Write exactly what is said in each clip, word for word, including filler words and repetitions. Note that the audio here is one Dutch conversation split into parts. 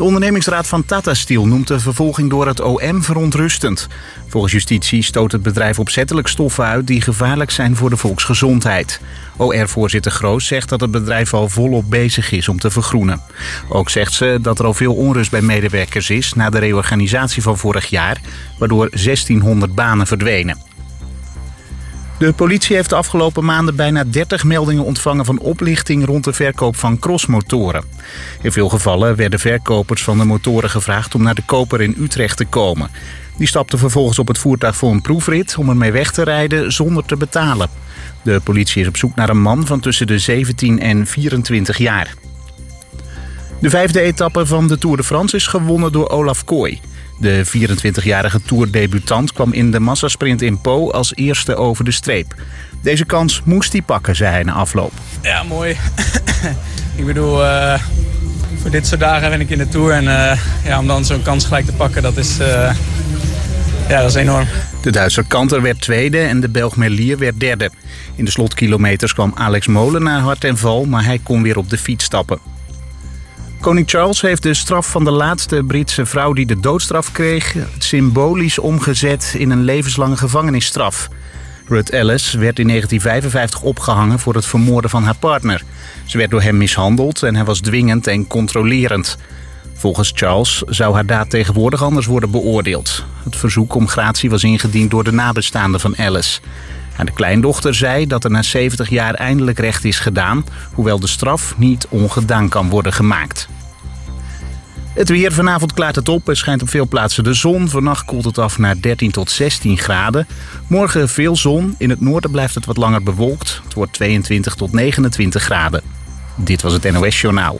De ondernemingsraad van Tata Steel noemt de vervolging door het O M verontrustend. Volgens justitie stoot het bedrijf opzettelijk stoffen uit die gevaarlijk zijn voor de volksgezondheid. O R-voorzitter Groos zegt dat het bedrijf al volop bezig is om te vergroenen. Ook zegt ze dat er al veel onrust bij medewerkers is na de reorganisatie van vorig jaar, waardoor zestienhonderd banen verdwenen. De politie heeft de afgelopen maanden bijna dertig meldingen ontvangen van oplichting rond de verkoop van crossmotoren. In veel gevallen werden verkopers van de motoren gevraagd om naar de koper in Utrecht te komen. Die stapten vervolgens op het voertuig voor een proefrit om ermee weg te rijden zonder te betalen. De politie is op zoek naar een man van tussen de zeventien en vierentwintig jaar. De vijfde etappe van de Tour de France is gewonnen door Olaf Kooi. De vierentwintigjarige toerdebutant kwam in de massasprint in Po als eerste over de streep. Deze kans moest hij pakken, zei hij na afloop. Ja, mooi. Ik bedoel, uh, voor dit soort dagen ben ik in de Tour. En uh, ja, om dan zo'n kans gelijk te pakken, dat is, uh, ja, dat is enorm. De Duitser Kanter werd tweede en de Belg Merlier werd derde. In de slotkilometers kwam Alex Molenaar hard en val, maar hij kon weer op de fiets stappen. Koning Charles heeft de straf van de laatste Britse vrouw die de doodstraf kreeg symbolisch omgezet in een levenslange gevangenisstraf. Ruth Ellis werd in negentien vijfenvijftig opgehangen voor het vermoorden van haar partner. Ze werd door hem mishandeld en hij was dwingend en controlerend. Volgens Charles zou haar daad tegenwoordig anders worden beoordeeld. Het verzoek om gratie was ingediend door de nabestaanden van Ellis. En de kleindochter zei dat er na zeventig jaar eindelijk recht is gedaan, hoewel de straf niet ongedaan kan worden gemaakt. Het weer, vanavond klaart het op. Er schijnt op veel plaatsen de zon. Vannacht koelt het af naar dertien tot zestien graden. Morgen veel zon. In het noorden blijft het wat langer bewolkt. Het wordt tweeëntwintig tot negenentwintig graden. Dit was het N O S Journaal.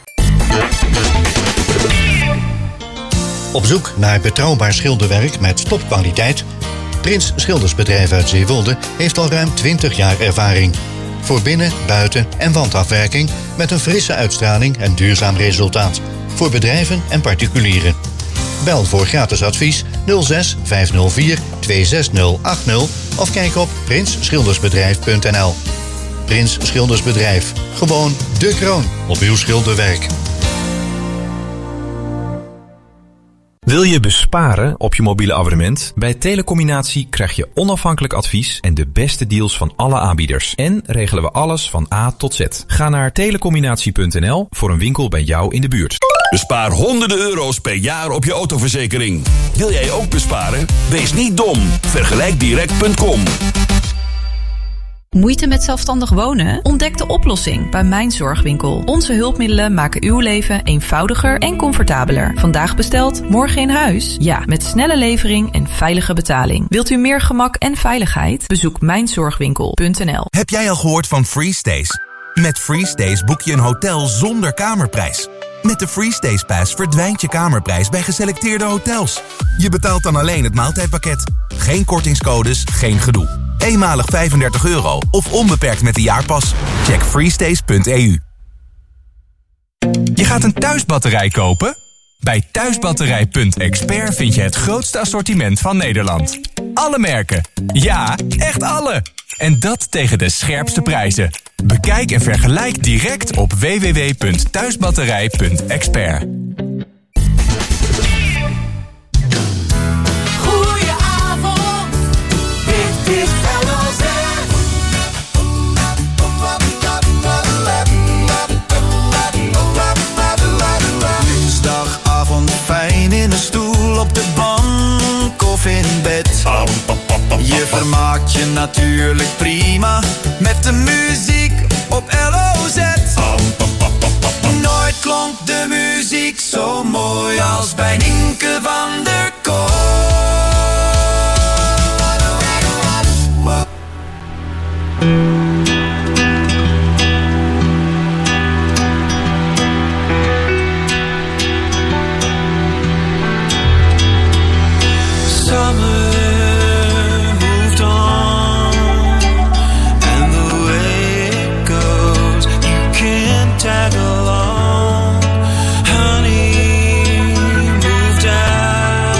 Op zoek naar betrouwbaar schilderwerk met topkwaliteit? Prins Schildersbedrijf uit Zeewolde heeft al ruim twintig jaar ervaring. Voor binnen-, buiten- en wandafwerking met een frisse uitstraling en duurzaam resultaat. Voor bedrijven en particulieren. Bel voor gratis advies nul zes vijf nul vier twee zes nul acht nul of kijk op prins schildersbedrijf punt n l. Prins Schildersbedrijf. Gewoon de kroon op uw schilderwerk. Wil je besparen op je mobiele abonnement? Bij Telecombinatie krijg je onafhankelijk advies en de beste deals van alle aanbieders. En regelen we alles van A tot Z. Ga naar telecombinatie punt n l voor een winkel bij jou in de buurt. Bespaar honderden euro's per jaar op je autoverzekering. Wil jij ook besparen? Wees niet dom. vergelijk direct punt com. Moeite met zelfstandig wonen? Ontdek de oplossing bij Mijn Zorgwinkel. Onze hulpmiddelen maken uw leven eenvoudiger en comfortabeler. Vandaag besteld, morgen in huis? Ja, met snelle levering en veilige betaling. Wilt u meer gemak en veiligheid? Bezoek mijn zorgwinkel punt n l. Heb jij al gehoord van FreeStays? Met FreeStays boek je een hotel zonder kamerprijs. Met de FreeStays Pass verdwijnt je kamerprijs bij geselecteerde hotels. Je betaalt dan alleen het maaltijdpakket. Geen kortingscodes, geen gedoe. Eenmalig vijfendertig euro of onbeperkt met de jaarpas. Check freestays punt e u. Je gaat een thuisbatterij kopen? Bij thuisbatterij punt expert vind je het grootste assortiment van Nederland. Alle merken. Ja, echt alle. En dat tegen de scherpste prijzen. Bekijk en vergelijk direct op w w w punt thuisbatterij punt expert. Goedenavond, dit is L O Z. Dinsdagavond fijn in een stoel op de bank of in bed. Je vermaakt je natuurlijk prima met de muziek op L O Z. Nooit klonk de muziek zo mooi als bij Nienke van der Kooi. Tag along, honey, moved out.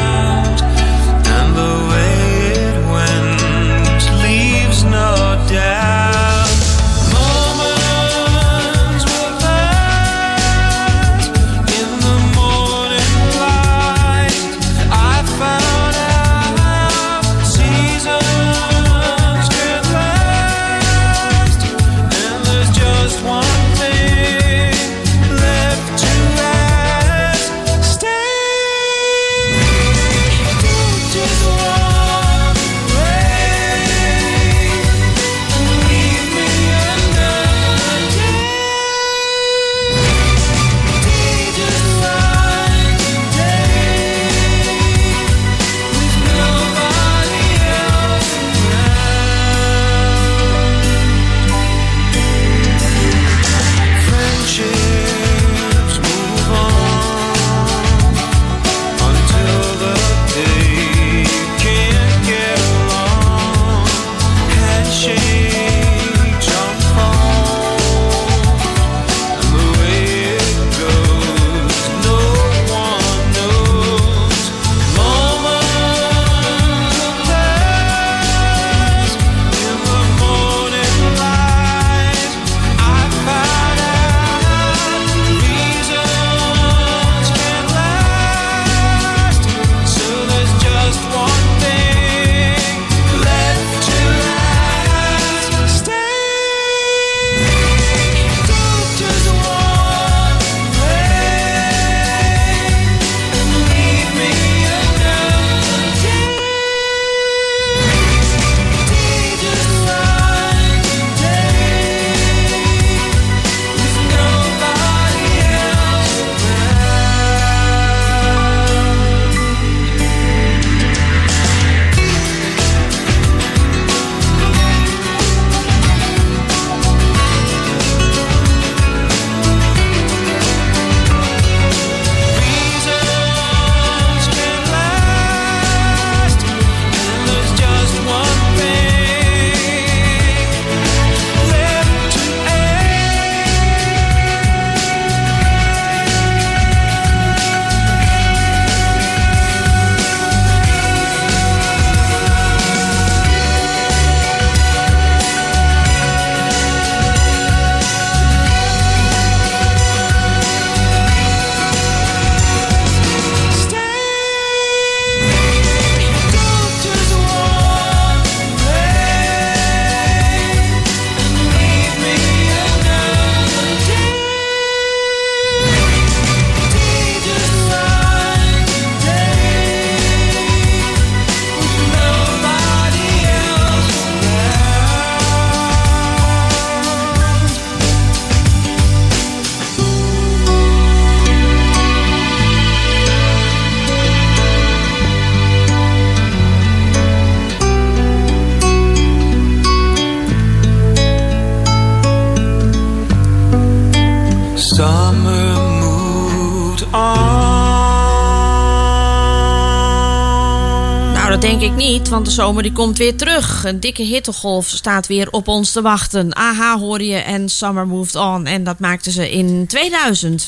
Nou, dat denk ik niet, want de zomer die komt weer terug. Een dikke hittegolf staat weer op ons te wachten. A H hoor je en Summer Moved On. En dat maakten ze in tweeduizend.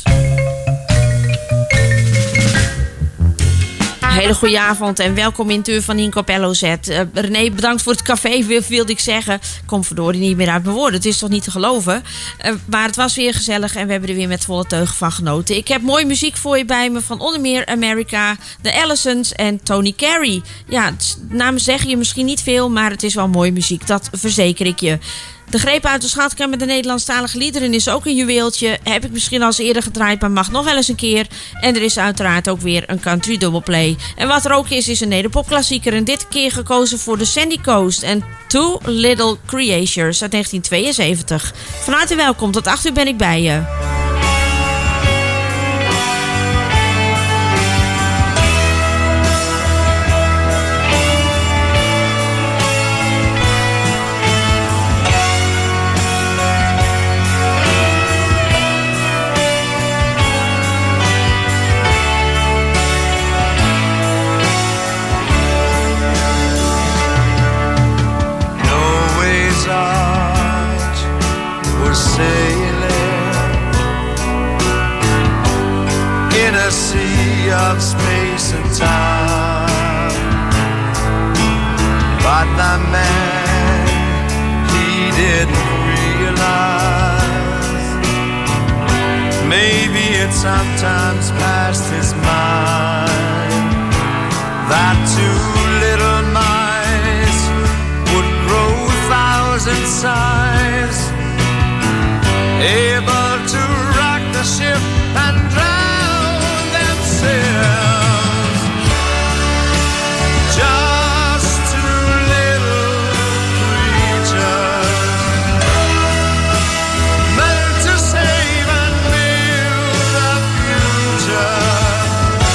Hele goede avond en welkom in het uur van Inco Pello Z. Uh, René, bedankt voor het café, wilde ik zeggen. Kom verdorie niet meer uit mijn woorden, het is toch niet te geloven. Uh, maar het was weer gezellig en we hebben er weer met volle teugen van genoten. Ik heb mooie muziek voor je bij me van onder meer America, The Allisons en Tony Carey. Ja, namen zeggen je misschien niet veel, maar het is wel mooie muziek, dat verzeker ik je. De greep uit de schatkamer met de Nederlandstalige liederen is ook een juweeltje. Heb ik misschien al eens eerder gedraaid, maar mag nog wel eens een keer. En er is uiteraard ook weer een country dubbelplay. En wat er ook is, is een nederpopklassieker. En dit keer gekozen voor de Sandy Coast en Two Little Creatures uit negentien tweeënzeventig. Van harte welkom, tot acht uur ben ik bij je. Of space and time, but the man, he didn't realize, maybe it sometimes passed his mind, that two little mice would grow thousand size, able to rock the ship and drown just two little creatures meant to save and build a future.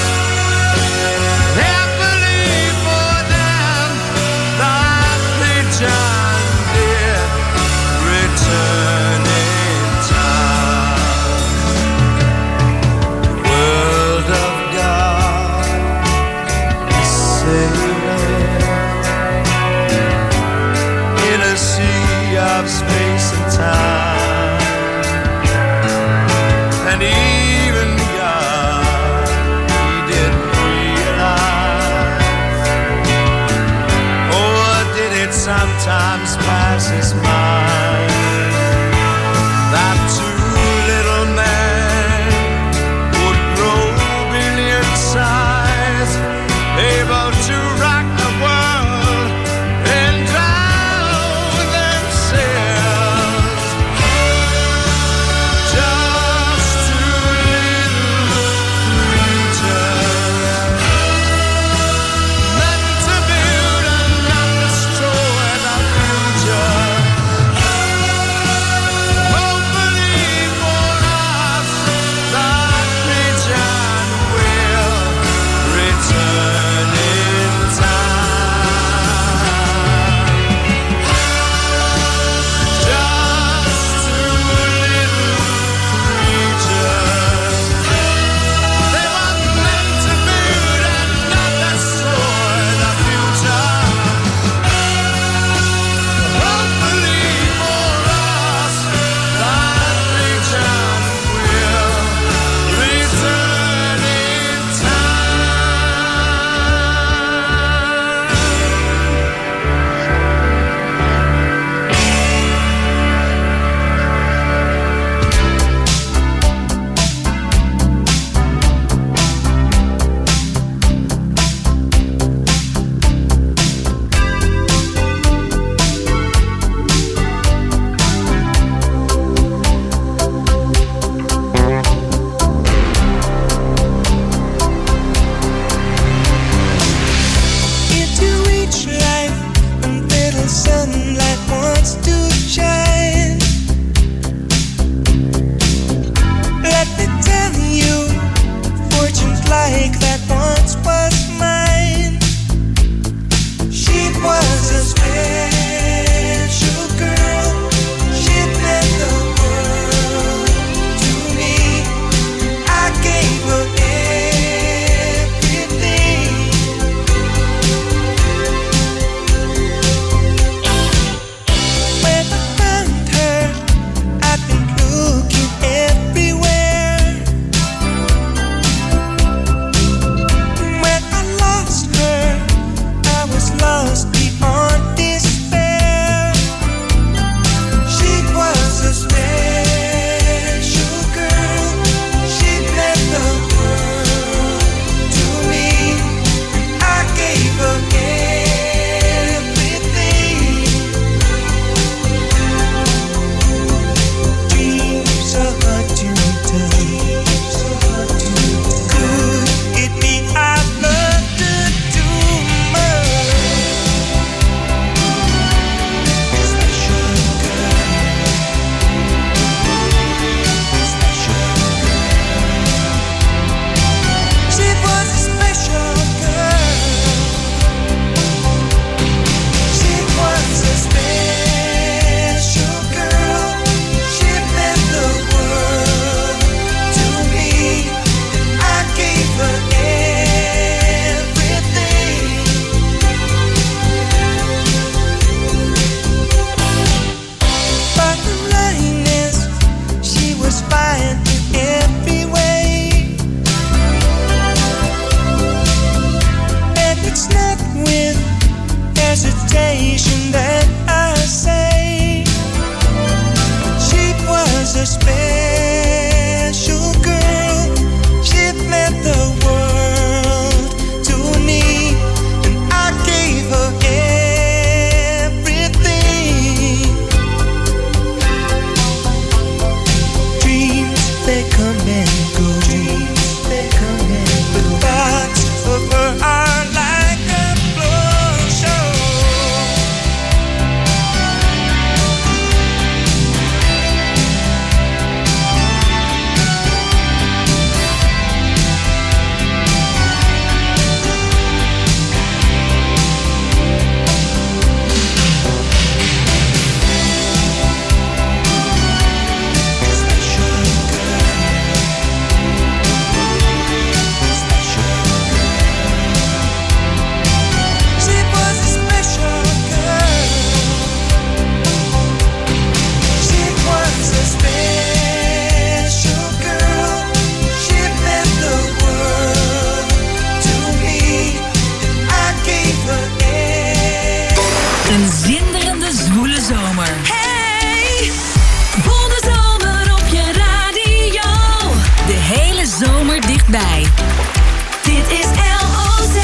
is L O Z.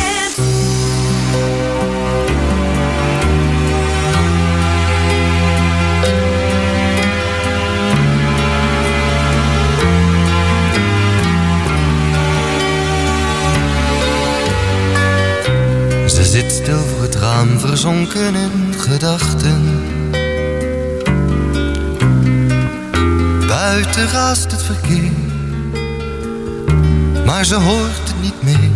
Ze zit stil voor het raam, verzonken in gedachten. Buiten raast het verkeer, maar ze hoort het niet meer.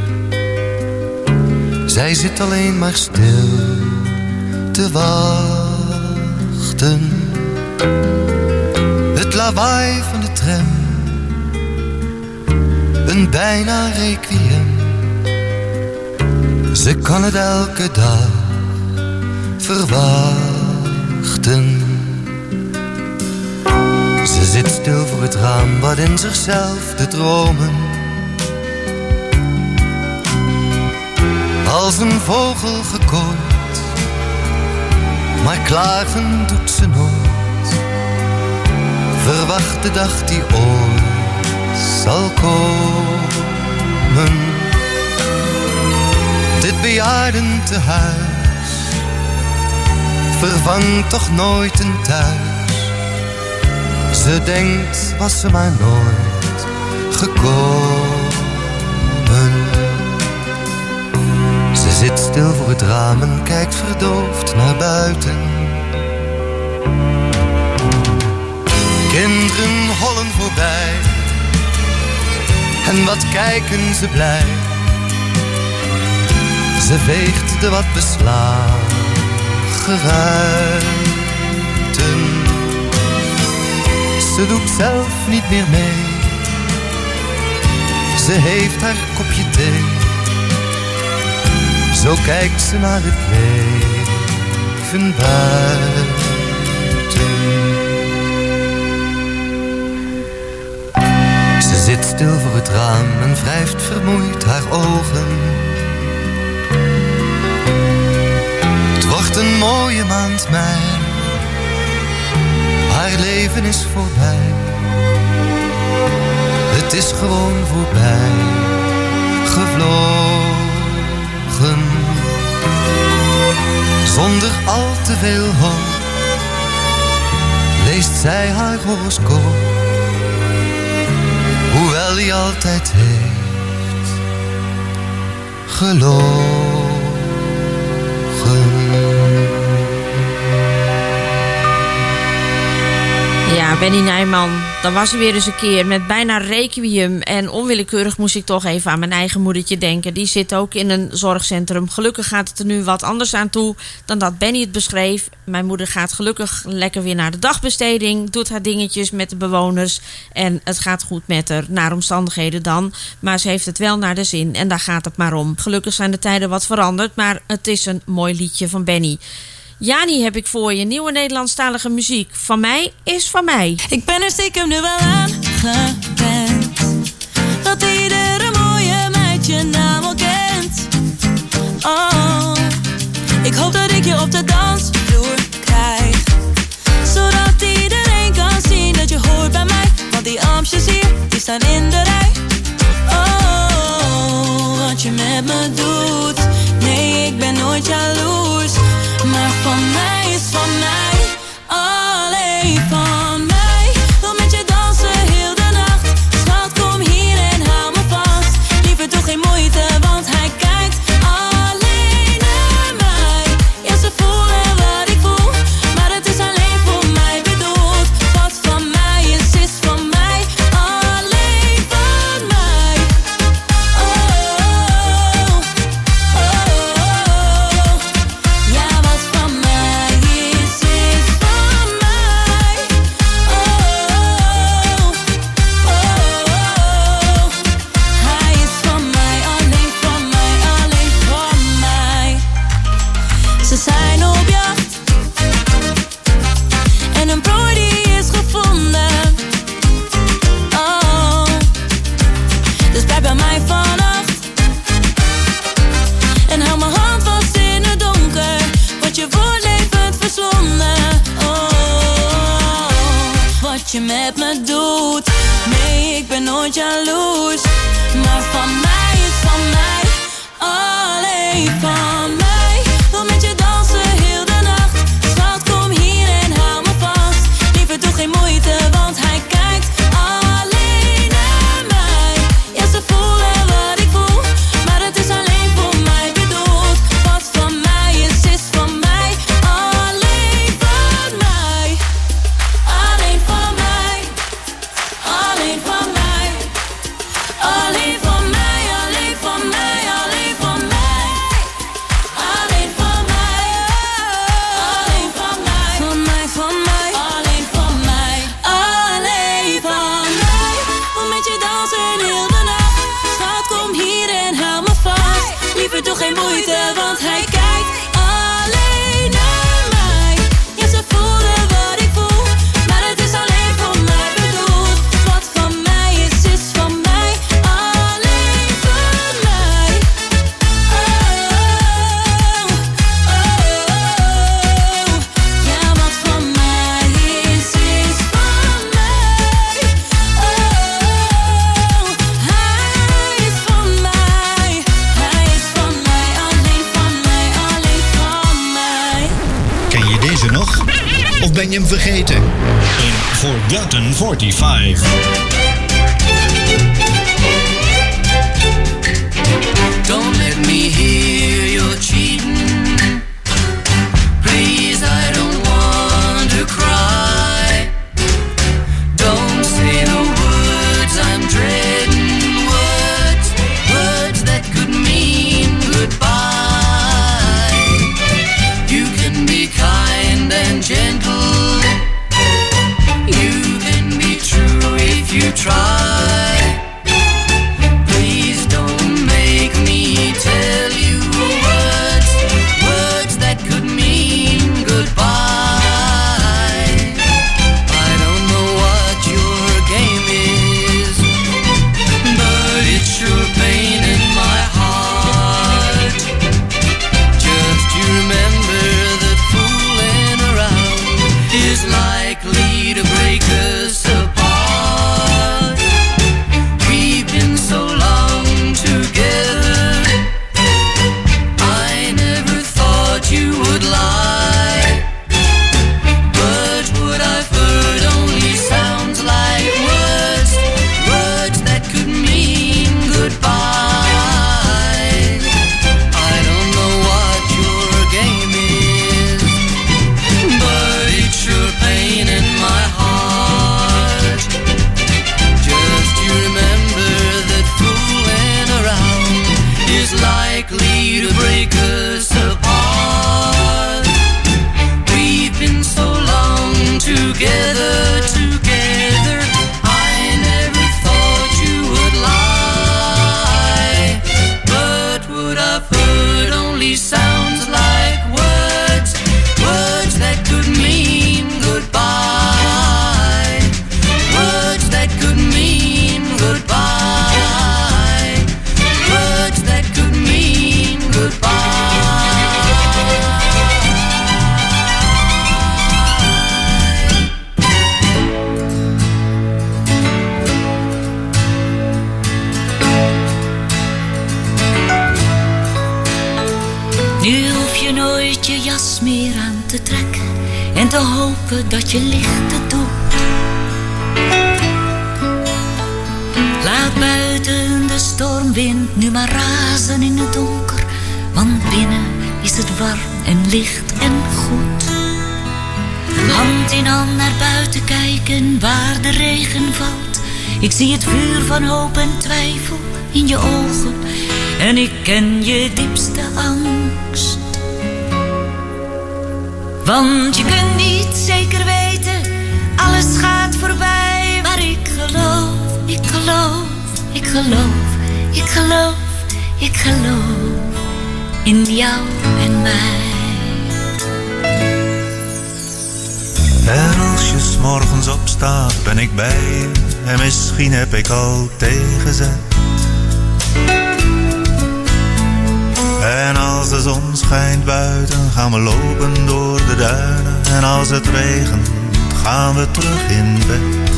Zij zit alleen maar stil te wachten. Het lawaai van de tram, een bijna requiem. Ze kan het elke dag verwachten. Ze zit stil voor het raam, wat in zichzelf te dromen. Als een vogel gekooid, maar klagen doet ze nooit. Verwacht de dag die ooit zal komen. Dit bejaardentehuis vervangt toch nooit een thuis. Ze denkt, was ze maar nooit gekomen. Ze zit stil voor het raam en kijkt verdoofd naar buiten. Kinderen hollen voorbij en wat kijken ze blij. Ze veegt de wat beslagen ruiten. Ze doet zelf niet meer mee. Ze heeft haar kopje thee. Zo kijkt ze naar het leven buiten. Ze zit stil voor het raam en wrijft vermoeid haar ogen. Het wordt een mooie maand mei. Haar leven is voorbij. Het is gewoon voorbij gevlogen. Zonder al te veel hoop leest zij haar horoscoop. Hoewel hij altijd heeft gelogen. Ja, Benny Nijman, dan was hij weer eens een keer met bijna requiem. En onwillekeurig moest ik toch even aan mijn eigen moedertje denken. Die zit ook in een zorgcentrum. Gelukkig gaat het er nu wat anders aan toe dan dat Benny het beschreef. Mijn moeder gaat gelukkig lekker weer naar de dagbesteding. Doet haar dingetjes met de bewoners. En het gaat goed met haar, naar omstandigheden dan. Maar ze heeft het wel naar de zin en daar gaat het maar om. Gelukkig zijn de tijden wat veranderd, maar het is een mooi liedje van Benny. Jani heb ik voor je, nieuwe Nederlandstalige muziek. Van mij is van mij. Ik ben er stiekem nu wel aan gewend dat iedere mooie meid je naam al kent. Oh, ik hoop dat ik je op de dansvloer krijg, zodat iedereen kan zien dat je hoort bij mij. Want die amstjes hier, die staan in de rij. Oh, wat je met me doet. Nee, ik ben nooit jaloers, maar van mij is van mij, alleen van mij. Wil met je dansen heel de nacht. Schat, kom hier en hou me vast. Liever toch geen moeite, want hij kijkt alleen naar mij. Ja, ze voelen wat ik voel, maar het is alleen voor mij bedoeld. Wat van mij is, is van mij, alleen van mij. Oh, oh, oh, oh. Ja, wat van mij is, is van mij. Oh, oh, oh. Hij is van mij, alleen van mij, alleen van mij. Ze zijn op jacht en een prooi die is gevonden. Oh, dus blijf bij mij vannacht en hou mijn hand vast in het donker, want je wordt levend verslonden. Oh, wat je met me doet. Nee, ik ben nooit jaloers, maar van mij is van ben je hem vergeten. Een Forgotten forty-five. Don't let me hear you're cheating. Please, I don't want to cry. Don't say the words I'm dreading. Words, words that could mean goodbye. You can be kind and gentle. You can be true if you try. Please don't make me tell you words, words that could mean goodbye. I don't know what your game is, but it's sure pain in my heart. Just you remember that fooling around is likely to break us apart. We've been so long together, I never thought you would lie. But what I've heard only sounds like words, words that could mean goodbye. I don't know what your game is, but it's sure pain in my heart. Just you remember that fooling around is likely to break us apart. We've been so long together, together, I never thought you would lie. But what I've heard only sounds like words, words that could mean goodbye. Words that could mean goodbye. Words that could mean goodbye. Nu hoef je nooit je jas meer aan te trekken en te hopen dat je licht het doet. Laat buiten de stormwind nu maar razen in het donker, want binnen is het warm en licht en goed. Hand in hand naar buiten kijken waar de regen valt. Ik zie het vuur van hoop en twijfel in je ogen en ik ken je diepste angst. Want je kunt niet zeker weten, alles gaat voorbij. Maar ik geloof, ik geloof, ik geloof, ik geloof, ik geloof in jou en mij. En als je 's morgens opstaat, ben ik bij je. En misschien heb ik al tegenzet. En als de zon schijnt buiten, gaan we lopen door de duinen. En als het regent, gaan we terug in bed.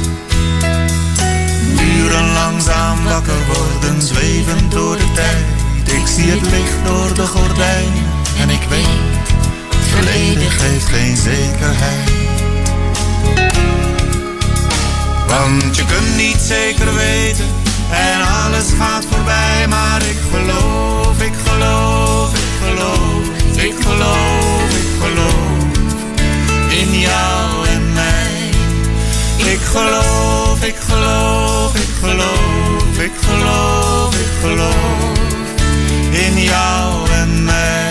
Uren langzaam wakker worden, zwevend door de tijd. Ik zie het licht door de gordijnen en ik weet, het verleden geeft geen zekerheid. Want je kunt niet zeker weten en alles gaat voorbij. Maar ik geloof, ik geloof, ik geloof, ik geloof, ik geloof in jou en mij. Ik geloof, ik geloof, ik geloof, ik geloof, ik geloof in jou en mij.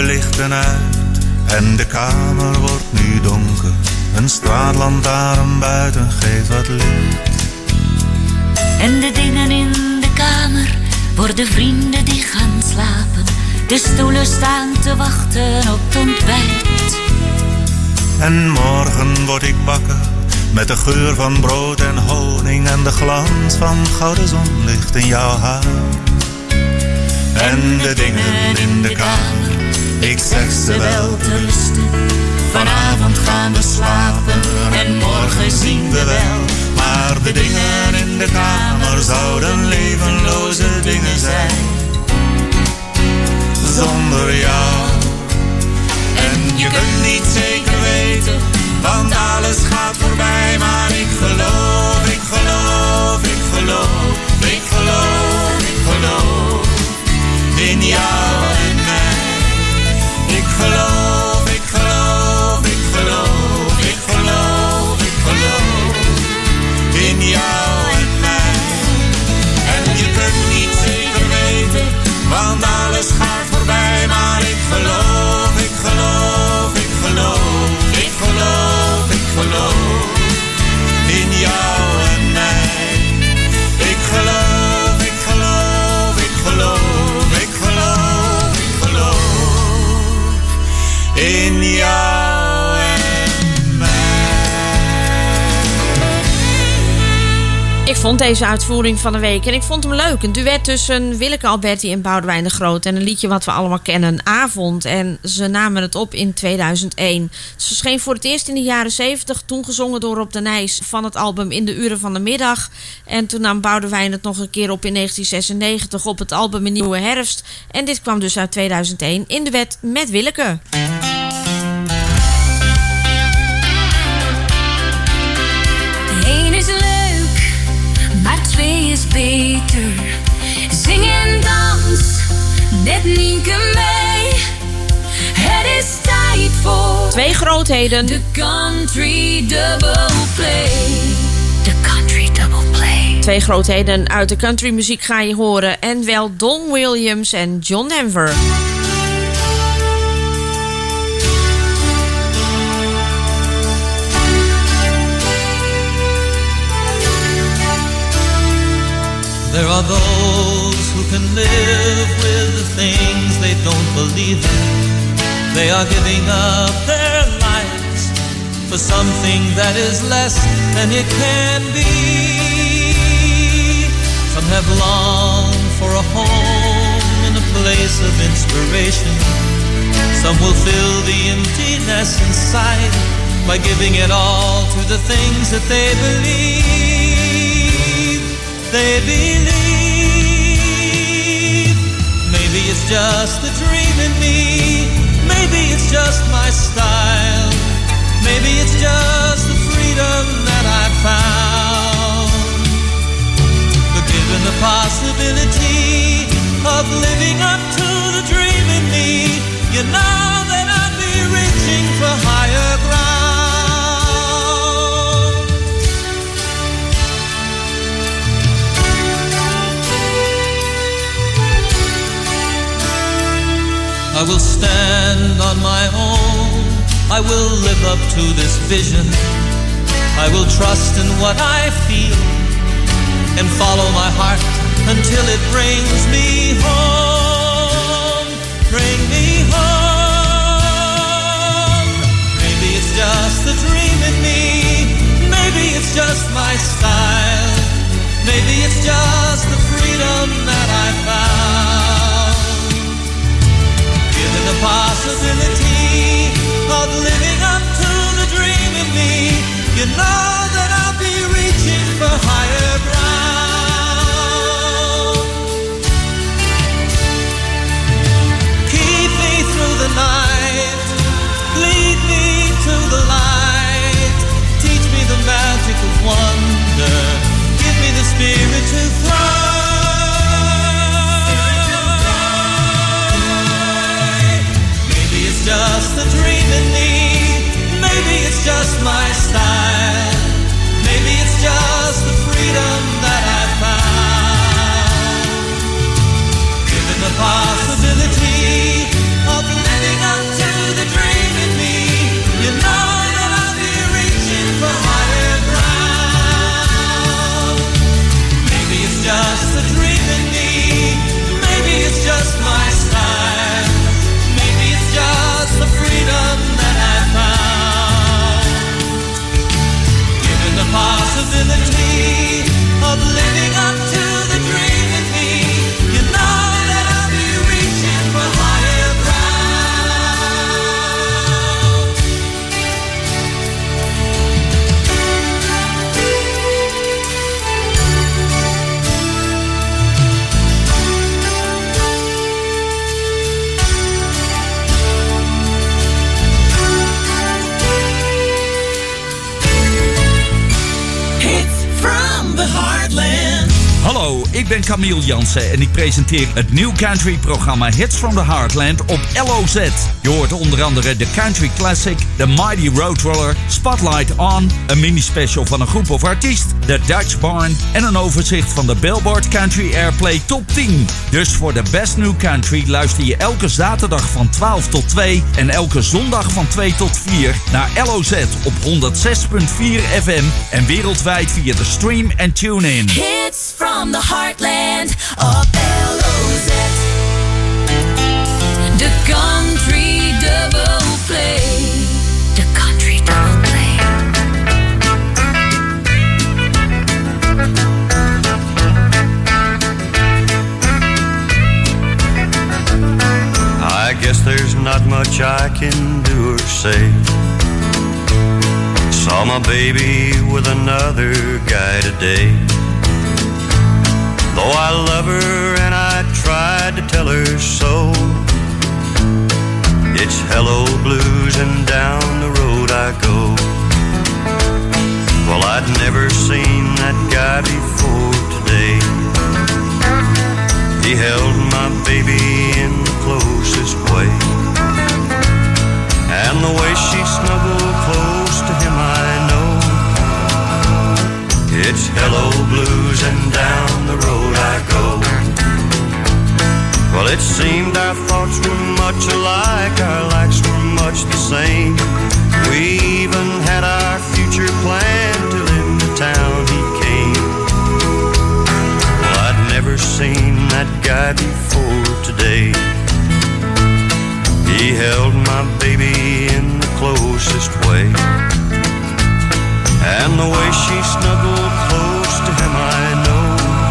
de lichten uit en de kamer wordt nu donker. Een straatlantaarn buiten geeft wat licht. En de dingen in de kamer worden vrienden die gaan slapen. De stoelen staan te wachten op het ontbijt. En morgen word ik wakker met de geur van brood en honing en de glans van gouden zonlicht in jouw haar. En de dingen in de kamer, ik zeg ze wel te rusten. Vanavond gaan we slapen en morgen zien we wel. Maar de dingen in de kamer zouden levenloze dingen zijn zonder jou. En je kunt niet zeker weten, want alles gaat voorbij. Maar ik geloof, ik geloof, ik geloof, ik geloof, ik geloof in jou en mij. Ik geloof, ik geloof, ik geloof, ik geloof, ik geloof in jou en mij. En je kunt niet zeker weten, want alles gaat voorbij. Maar ik geloof, ik geloof, ik geloof, ik geloof, ik geloof in jou en mij. Ik geloof, ik geloof, ik geloof, ik geloof, ik geloof in jou en mij. Ik vond deze uitvoering van de week en ik vond hem leuk. Een duet tussen Willeke Alberti en Boudewijn de Groot. En een liedje wat we allemaal kennen, Avond. En ze namen het op in tweeduizend één. Het verscheen voor het eerst in de jaren zeventig. Toen gezongen door Rob de Nijs van het album In de Uren van de Middag. En toen nam Boudewijn het nog een keer op in negentien zesennegentig op het album Een Nieuwe Herfst. En dit kwam dus uit tweeduizend één in duet met Willeke. Eén is leuk, maar twee is beter. Zing en dans, net Nienke mee. Het is tijd voor twee grootheden. de country double play. De country double play. Twee grootheden uit de countrymuziek ga je horen. En wel Don Williams en John Denver. There are those who can live with the things they don't believe in. They are giving up their lives for something that is less than it can be. Some have longed for a home in a place of inspiration. Some will fill the emptiness inside by giving it all to the things that they believe. They believe. Maybe it's just the dream in me. Maybe it's just my style. Maybe it's just the freedom that I found. But given the possibility of living up to the dream in me, you know that I'd be reaching for higher ground. I will stand on my own. I will live up to this vision. I will trust in what I feel and follow my heart until it brings me home. Bring me home. Maybe it's just the dream in me. Maybe it's just my style. Maybe it's just the freedom that I found. Given the possibility of living up to the dream in me, you know that I'll be reaching for higher ground. Keep me through the night, lead me to the light, teach me the magic of wonder, give me the spirit to fly. Just the dream in me. Maybe it's just my style. Maybe it's just the freedom ik ben Camille Jansen en ik presenteer het New Country programma Hits from the Heartland op L O Z. Je hoort onder andere de Country Classic, de Mighty Roadrunner, Spotlight On, een mini-special van een groep of artiest, de Dutch Barn en een overzicht van de Billboard Country Airplay Top tien. Dus voor de Best New Country luister je elke zaterdag van twaalf tot twee en elke zondag van twee tot vier naar L O Z op honderdzes komma vier F M en wereldwijd via de stream en tune-in. Hits from the heartland of L O Z. The country double play. The country double play. I guess there's not much I can do or say. Saw my baby with another guy today. Though I love her and I tried to tell her so, it's hello blues and down the road I go. Well, I'd never seen that guy before today. He held my baby in the closest way, and the way she snuggled close to him I know. It's hello blues and down the road I go. Well, it seemed our thoughts were much alike, our likes were much the same. We even had our future planned till in the town he came. Well, I'd never seen that guy before today. He held my baby in the closest way, and the way she snuggled close to him I know.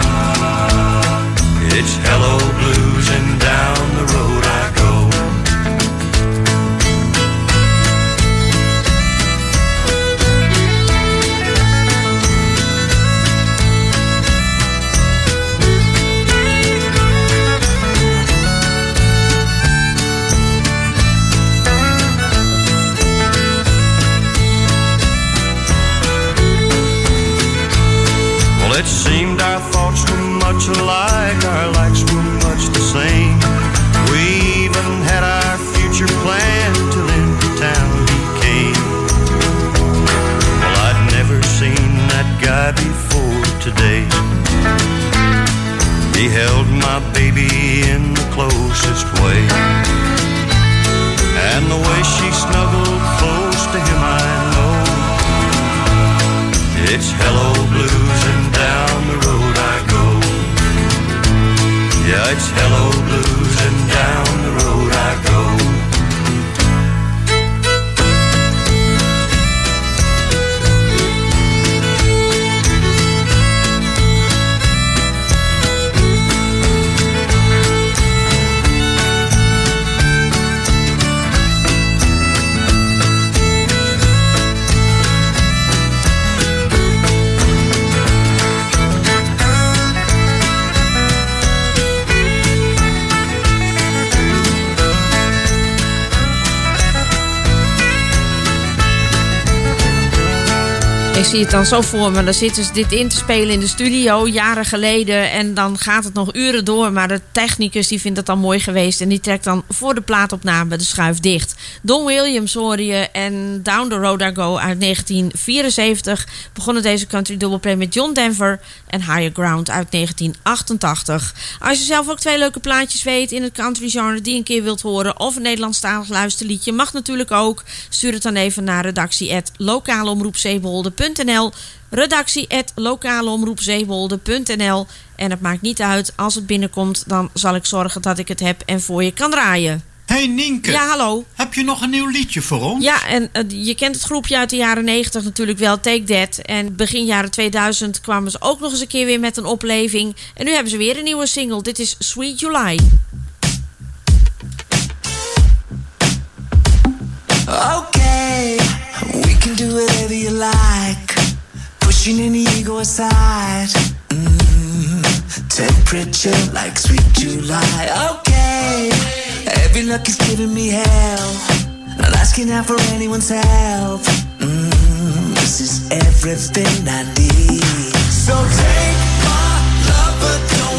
It's hello blues and down the road I go. It seemed our thoughts were much alike, our likes were much the same. We even had our future planned till into town he came. Well, I'd never seen that guy before today. He held my baby in the closest way, and the way she snuggled close to him I know. It's hello blues and down the road I go. Yeah, it's hello blues and down the road I go. Ik zie het dan zo voor me. Dan zitten ze dit in te spelen in de studio, jaren geleden. En dan gaat het nog uren door. Maar de technicus die vindt het dan mooi geweest. En die trekt dan voor de plaatopname de schuif dicht. Don Williams hoorde je. En Down the Road I Go uit negentien vierenzeventig. Begonnen deze country doubleplay met John Denver. En Higher Ground uit negentien achtentachtig. Als je zelf ook twee leuke plaatjes weet in het country genre die je een keer wilt horen. Of een Nederlandstalig luisterliedje. Mag natuurlijk ook. Stuur het dan even naar redactie at lokaleomroepzeewolde punt n l. redactie at lokaleomroepzeewolde punt n l. En het maakt niet uit, als het binnenkomt, dan zal ik zorgen dat ik het heb en voor je kan draaien. Hey Nienke. Ja, hallo. Heb je nog een nieuw liedje voor ons? Ja, en uh, je kent het groepje uit de jaren negentig natuurlijk wel, Take That. En begin jaren tweeduizend kwamen ze ook nog eens een keer weer met een opleving. En nu hebben ze weer een nieuwe single. Dit is Sweet July. Okay, we can do whatever you like. Pushing any ego aside. Mm, temperature like sweet July. Okay, every look is giving me hell. Not asking out for anyone's help. Mm, this is everything I need. So take my love, but don't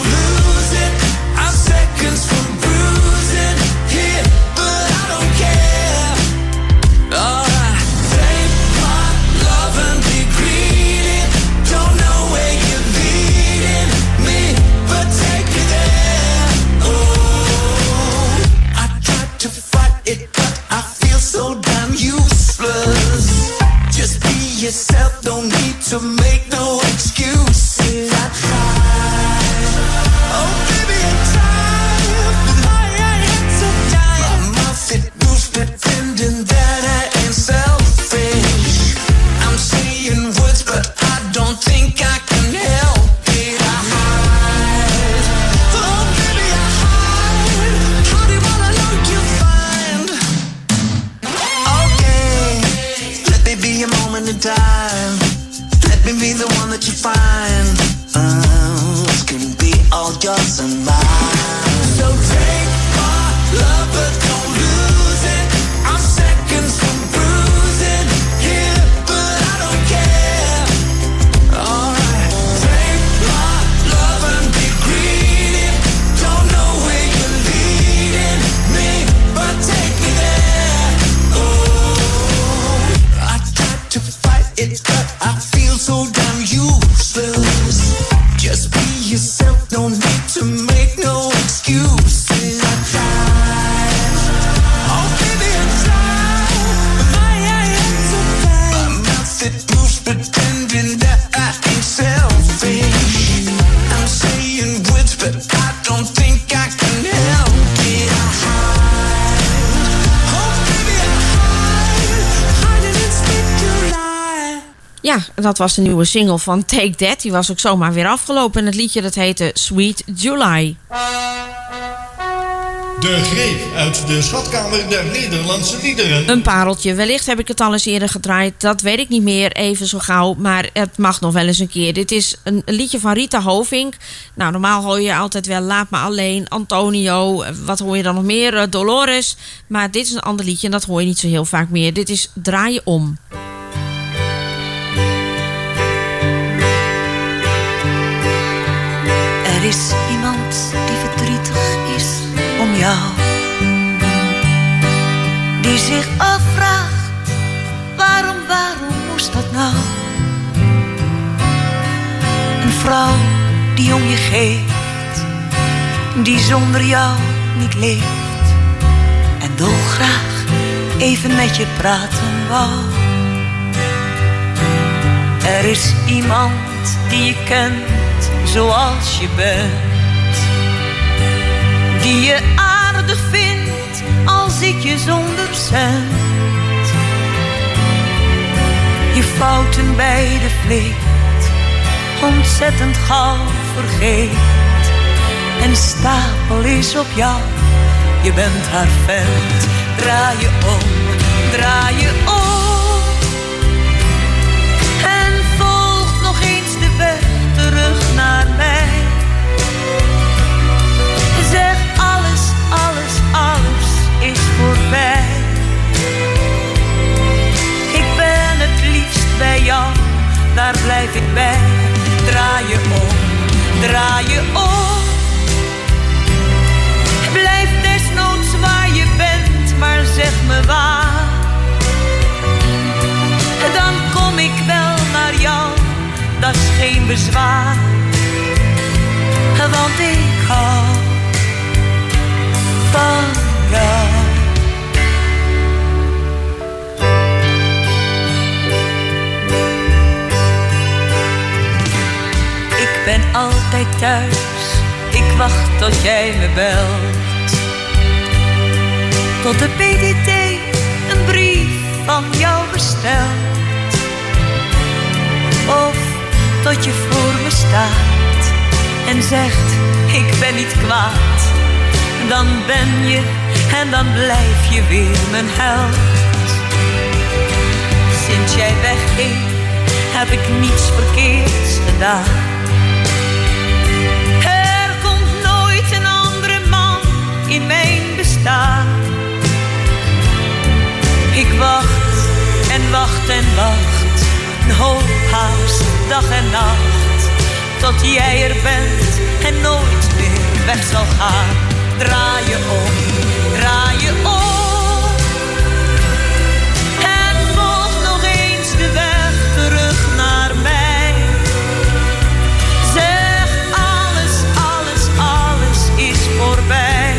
it, but I feel so damn useless. Just be yourself, don't need to make no excuses. I tried, oh baby I tried, my hands so tied. My mouth it moves pretending that I ain't selfish. I'm saying words but I don't think I can help it. I hide, oh baby I hide, hiding in sweet July. Ja, dat was de nieuwe single van Take That. Die was ook zomaar weer afgelopen. En het liedje dat heette Sweet July. De greep uit de schatkamer der Nederlandse liederen. Een pareltje. Wellicht heb ik het al eens eerder gedraaid. Dat weet ik niet meer even zo gauw. Maar het mag nog wel eens een keer. Dit is een liedje van Rita Hovink. Nou, normaal hoor je altijd wel Laat Me Alleen, Antonio. Wat hoor je dan nog meer? Dolores. Maar dit is een ander liedje en dat hoor je niet zo heel vaak meer. Dit is Draai je om. Er is iemand die verdrietig is om jou, die zich afvraagt, waarom, waarom moest dat nou? Een vrouw die om je geeft, die zonder jou niet leeft en dolgraag even met je praten wou. Er is iemand die je kent zoals je bent, die je aardig vindt als ik je zonder cent je fouten bij de vleet ontzettend gauw vergeet en stapel is op jou, je bent haar vent. Draai je om, draai je om en volg nog eens de weg terug naar mij. Zeg alles, alles, alles is voorbij. Ik ben het liefst bij jou, daar blijf ik bij. Draai je om, draai je om. Blijf desnoods waar je bent, maar zeg me waar. Dan kom ik wel naar jou, dat is geen bezwaar. Want ik hou van jou. Ik ben altijd thuis, ik wacht tot jij me belt. Tot de P D T een brief van jou bestelt. Of tot je voor me staat en zegt, ik ben niet kwaad. Dan ben je en dan blijf je weer mijn held. Sinds jij wegging, heb ik niets verkeerds gedaan. Er komt nooit een andere man in mijn bestaan. Ik wacht en wacht en wacht, een hoop haast, dag en nacht, tot jij er bent en nooit meer weg zal gaan. Draai je om, draai je om en volg nog eens de weg terug naar mij. Zeg alles, alles, alles is voorbij.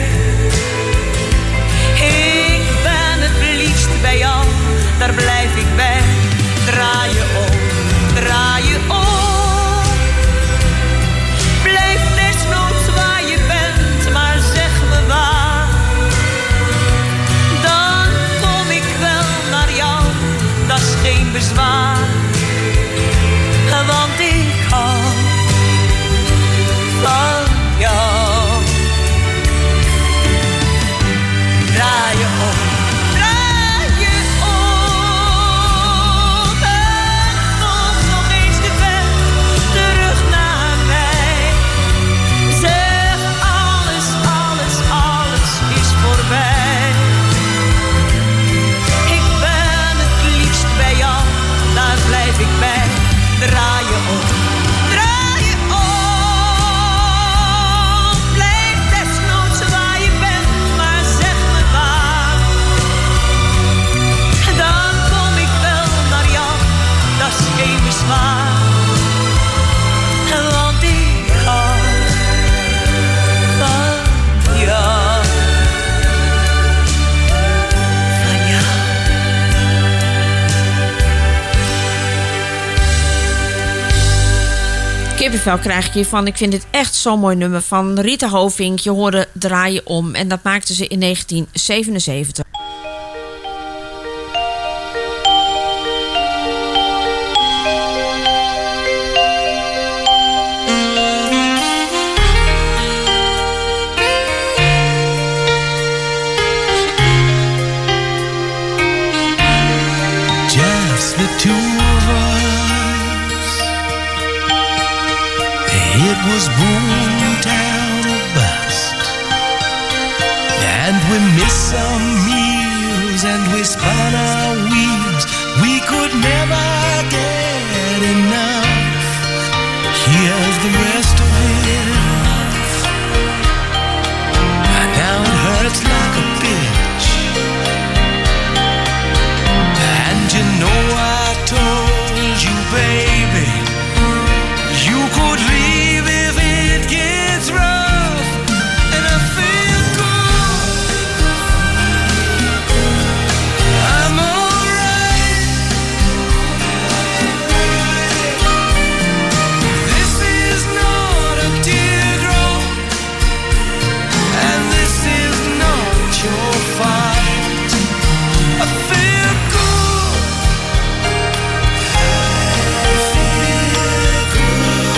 Ik ben het liefst bij jou, daar blijf ik bij. Draai je om, draai je om. Blijf desnoods waar je bent, maar zeg me waar. kippenvel krijg ik hiervan. Ik vind dit echt zo'n mooi nummer van Rita Hovink. Je hoorde Draai je om. En dat maakte ze in negentien zevenenzeventig. Just the two of us. It was boomtown or bust, and we missed some meals and we spun our wheels. We could never get enough. Here's the rest of it. And now it hurts like a bitch. And you know I told you, baby, you could leave if it gets rough. And I feel good. I'm alright. This is not a teardrop, and this is not your fight. I feel good. I feel good.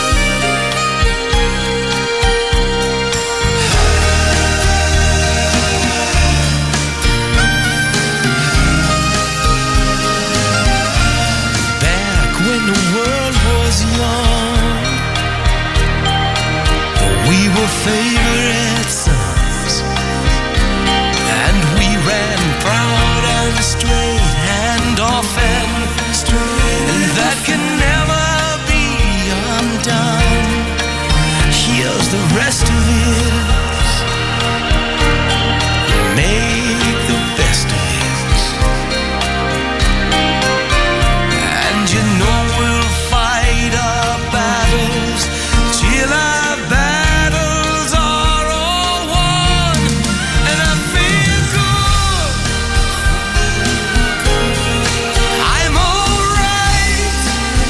Back when the world was young, we were favorite sons, and we ran proud and straight, and often and that can never be undone. Here's the rest of it. Make the best of it. And you know we'll fight our battles till our battles are all won. And I feel good. I'm alright.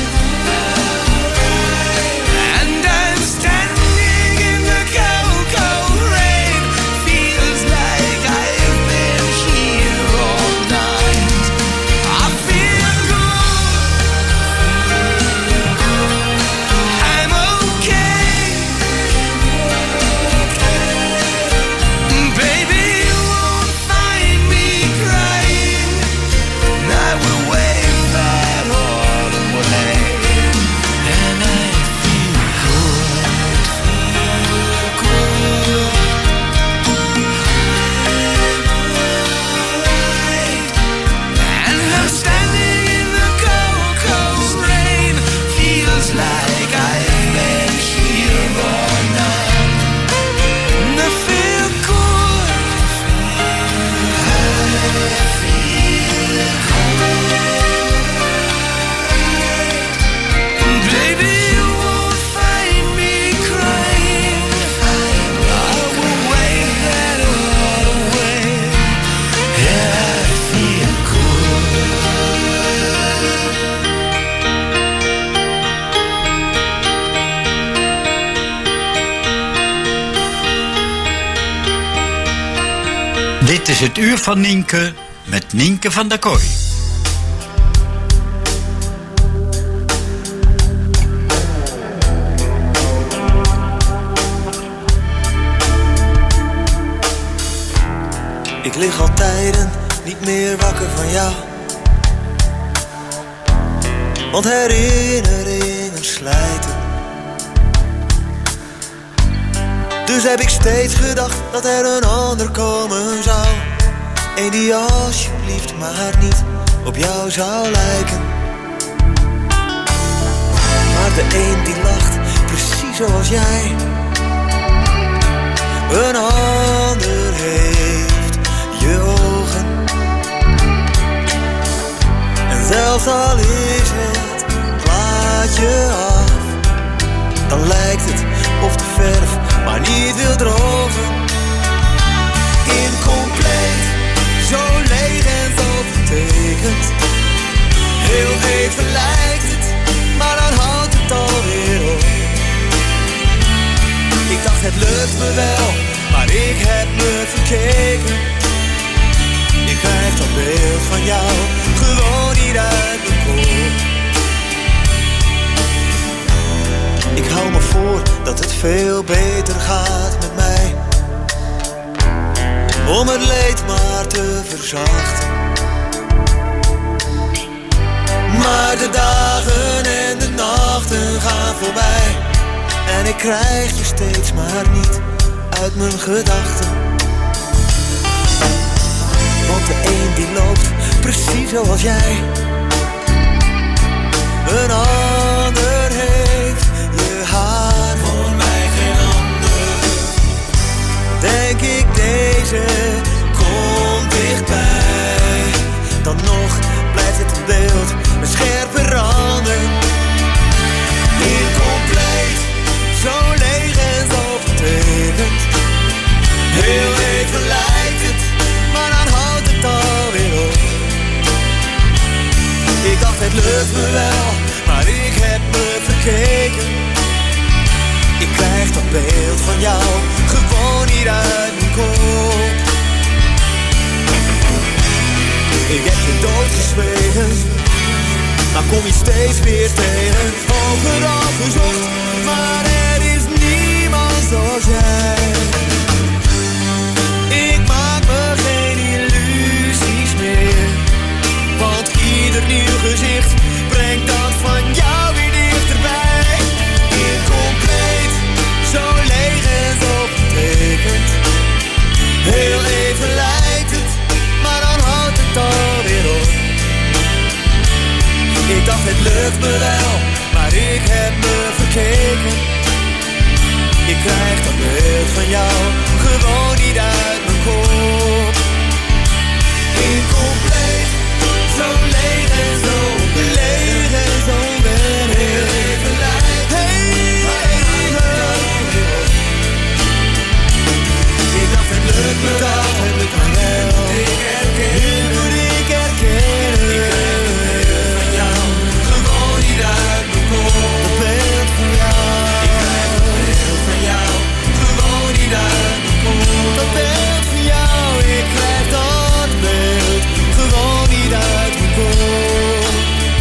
And I'm standing in the cold, cold rain. Feels like I've been here all night. I feel good. I'm okay. Baby, you won't find me crying. And I will wave that all away. And I feel good, feel good. And I'm standing in the cold, cold rain. Feels like I've been here all night. And I feel good. I feel good. Baby, you won't find me crying. I will wave that all away. Yeah, I feel good. Dit is het uur van Nienke met Nienke van der Kooi. Ik lig al tijden niet meer wakker van jou, want herinneringen slijten. Dus heb ik steeds gedacht dat er een ander komen zou, een die alsjeblieft maar niet op jou zou lijken. Maar de een die lacht precies zoals jij, een ander heeft je ogen. En zelfs al is het plaatje af, dan lijkt het of de verf maar niet wil drogen. Incompleet, zo leeg en zo vertekend. Heel even lijkt het, maar dan houdt het alweer op. het lukt me wel, maar ik heb me verkeken. Ik krijg dat beeld van jou gewoon niet uit mijn kop. Ik hou me voor dat het veel beter gaat met mij, om het leed maar te verzachten. Maar de dagen en de nachten gaan voorbij en ik krijg je steeds maar niet uit mijn gedachten. Want de een die loopt precies zoals jij, een ander heeft je haar. Voor mij geen ander. Denk ik deze komt dichtbij, dan nog blijft het een beeld met scherpe randen. Incompleet, zo leeg en zo vertekend. Heel even lijkt het, maar dan houdt het alweer op. Ik dacht het lukt me wel, maar ik heb me verkeken. Ik krijg dat beeld van jou gewoon niet uit mijn kop. Ik heb je doodgezwegen, maar kom je steeds weer tegen. Overal gezocht, maar er is niemand zoals jij. Ik maak me geen illusies meer, want ieder nieuw gezicht brengt dat van jou weer dichterbij. Incompleet, zo leeg en zo vertekend. Heel even lijkt het, maar dan houdt het alweer op. Ik dacht het lukt me wel, maar ik heb me verkeken. Ik krijg dat beeld van jou gewoon niet uit mijn kop. Incompleet, zo leeg en zo leeg en zo weg. Heel even lijkt, heel even. Ik dacht het lukt me wel, het lukt me wel. Ik herken, nu moet ik herkennen. Uit mijn kop. Dat beeld van jou. Ik krijg dat beeld van jou gewoon niet uit mijn kop. Dat beeld van jou. Ik krijg dat beeld gewoon niet uit mijn kop.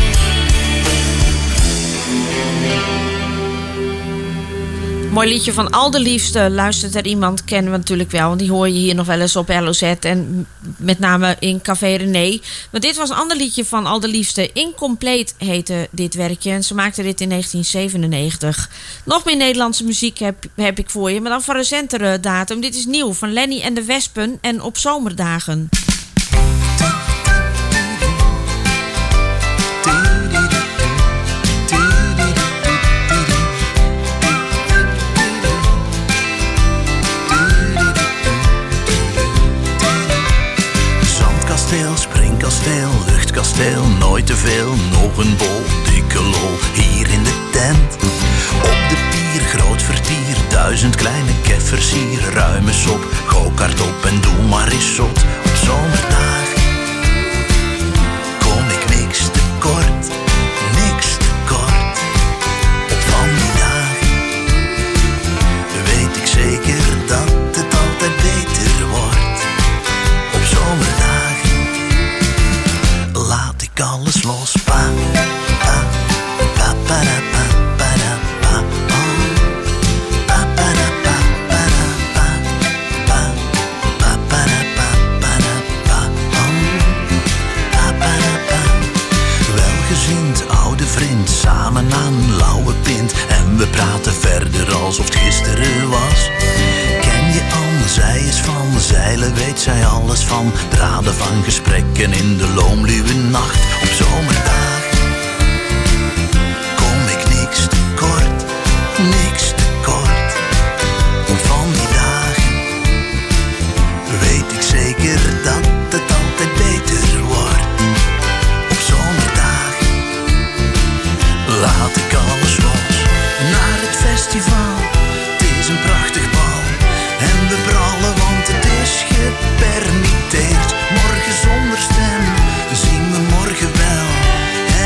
Mooi liedje van Al de Liefste. Luistert er iemand, kennen we natuurlijk wel. Want die hoor je hier nog wel eens op L O Z. En met name in Café René. Maar dit was een ander liedje van Al de Liefste. Incompleet heette dit werkje. En ze maakte dit in negentien zevenennegentig. Nog meer Nederlandse muziek heb, heb ik voor je. Maar dan van recentere datum. Dit is nieuw van Lenny en de Wespen. En Op Zomerdagen. Springkasteel, luchtkasteel, nooit te veel. Nog een bol, dikke lol, hier in de tent. Op de pier, groot vertier, duizend kleine keffers hier. Ruime sop, go-kart op en doe maar eens zot. Op zomerdagen kom ik niks te kort, niks te kort. Op van die dagen weet ik zeker dat het altijd beter wordt. Op zomerdagen laat ik alles los. Pa, pa, pa, pa, pa, pa, pa, oh. Pa, pa, pa, pa, pa, pa, pa, pa, pa, pa, oh. Pa, pa, pa. Welgezind, oude vriend, samen aan lauwe pint. En we praten verder alsof het gisteren was. Ken je Anne, zij is van zeilen, weet zij alles van. Draden van gesprekken in de loomluwe nacht. Op zomerdagen kom ik niks te kort, niks te kort. Op van die dagen weet ik zeker dat het altijd beter wordt. Op zomerdagen laat ik alles los. Naar het festival, het is een prachtig bal. En we brallen, want het is gepermitteerd. Morgen zonder stem, zien we morgen wel.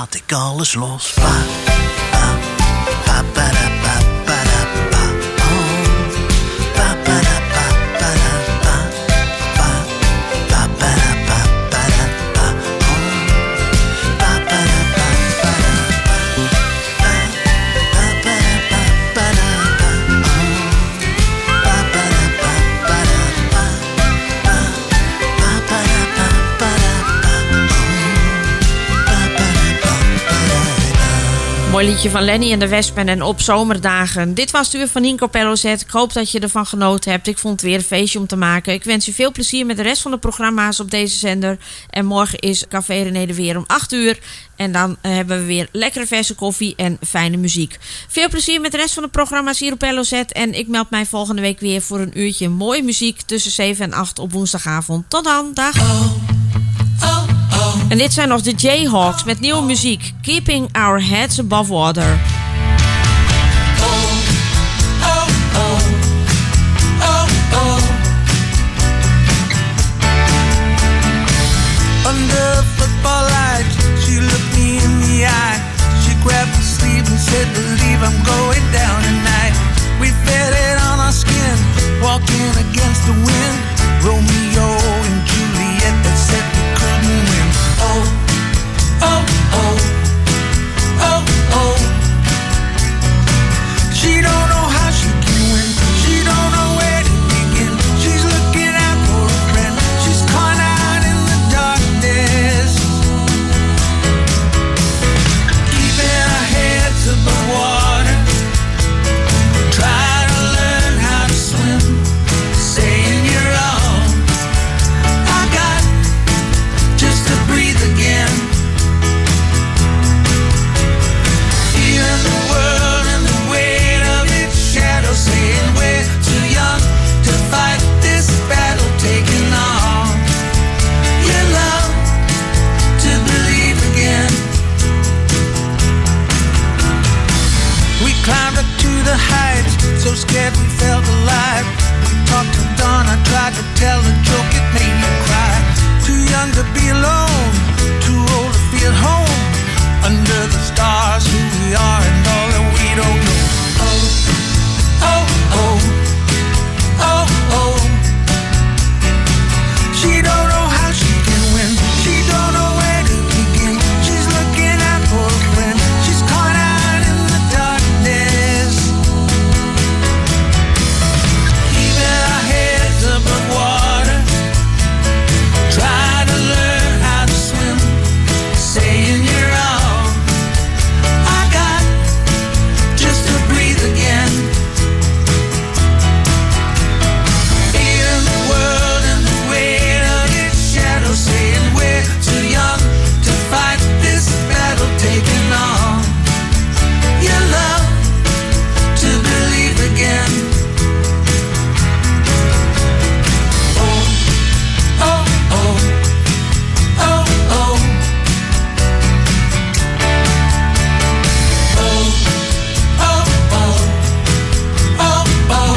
laat ik alles los. Pa, pa, pa, pa, da, pa, pa, da, pa, oh. Pa, pa, da, pa, pa, da, pa, pa, pa, pa, da, pa, pa, da, pa, oh. Pa, pa, da, pa, pa, da, pa, pa, pa, pa, da, pa, pa, da, pa, oh. Pa, pa, da, pa, pa, da, pa, pa, pa, pa, da, pa, pa, da, Mooi liedje van Lenny en de Wespen en Op Zomerdagen. Dit was het uur van Nienke op L O Z. Ik hoop dat je ervan genoten hebt. Ik vond het weer een feestje om te maken. Ik wens je veel plezier met de rest van de programma's op deze zender. En morgen is Café René er weer om acht uur. En dan hebben we weer lekkere verse koffie en fijne muziek. Veel plezier met de rest van de programma's hier op L O Z. En ik meld mij volgende week weer voor een uurtje mooie muziek tussen zeven en acht op woensdagavond. Tot dan, dag. En dit zijn nog de Jayhawks met nieuwe muziek. Keeping Our Heads Above Water. Under the football lights, she looked me in the eye. She grabbed my sleeve and said, believe I'm going down tonight. We felt it on our skin, walking against the wind. Romeo and Juliet, that said we couldn't win. Oh, oh, oh, oh, oh. She don't know how she can win. She don't know where to begin. She's looking out for a friend. She's caught out in the darkness, keeping her heads above water. Try to learn how to swim, saying you're all I got just to breathe again. Feeling the world and the weight of its shadow, saying we're too young to fight this battle, taking on your love to believe again. We climbed up to the heights, so scared we felt alive. We talked till dawn, I tried to tell a joke, it made me cry. Too young to be alone, too old to feel home. Under the stars, who we are and all that we don't know. Oh, oh, oh, oh, oh. She don't know how she can win. She don't know where to begin. She's looking out for a friend. She's caught out in the darkness, keeping our heads above water. Try to learn how to swim, saying you're all I got just to breathe again. Feeling the world and the weight of its shadow, saying we're too young to fight this battle, taking on your love to believe again. Oh, oh, oh, oh, oh. Oh, oh, oh, oh, oh.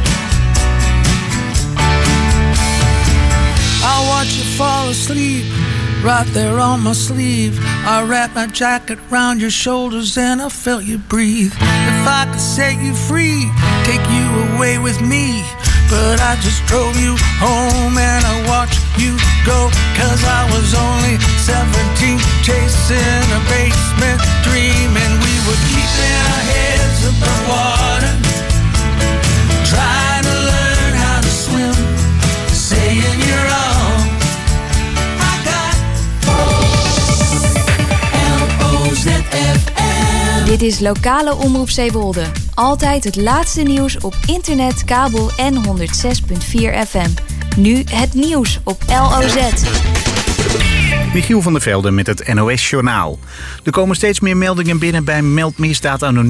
I watch you fall asleep right there on my sleeve. I wrapped my jacket round your shoulders and I felt you breathe. If I could set you free, take you away with me, but I just drove you home and I watched you go. Cause I was only seventeen, chasing a basement dream, and we were keeping our heads above water. Trying to learn how to swim, saying you're all I got. L O Z F M. Dit is lokale omroep Zeewolde. Altijd het laatste nieuws op internet, kabel en honderd zes komma vier F M. Nu het nieuws op L O Z. Michiel van der Velde met het N O S Journaal. Er komen steeds meer meldingen binnen bij Meldmisdaad Anoniem.